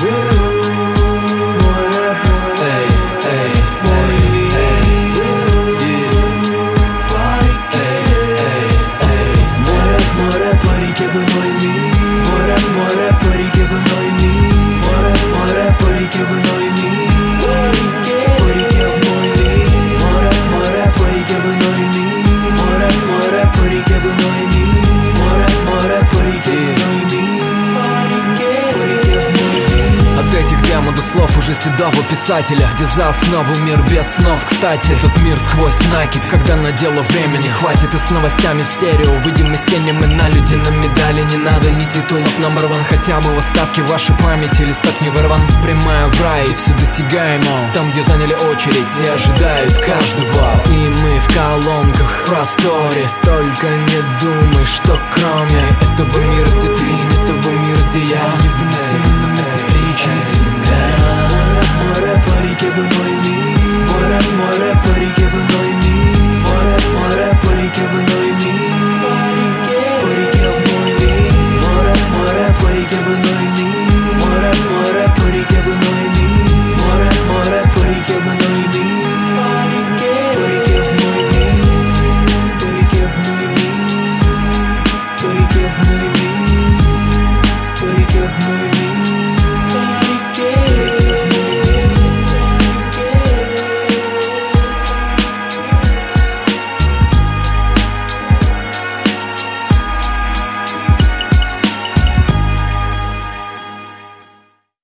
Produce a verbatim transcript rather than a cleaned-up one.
До слов уже седого писателя, где за основу мир без снов. Кстати, этот мир сквозь накипь, когда на дело времени хватит. И с новостями в стерео выйдем из тени мы на люди. На медали не надо ни титулов номер ван, хотя бы в остатке вашей памяти листок не вырван. Прямая в рай, и все досягаемо, там, где заняли очередь и ожидают каждого. И мы в колонках в просторе, только не думай, что кроме этого мира, где ты, этого мира, где я, не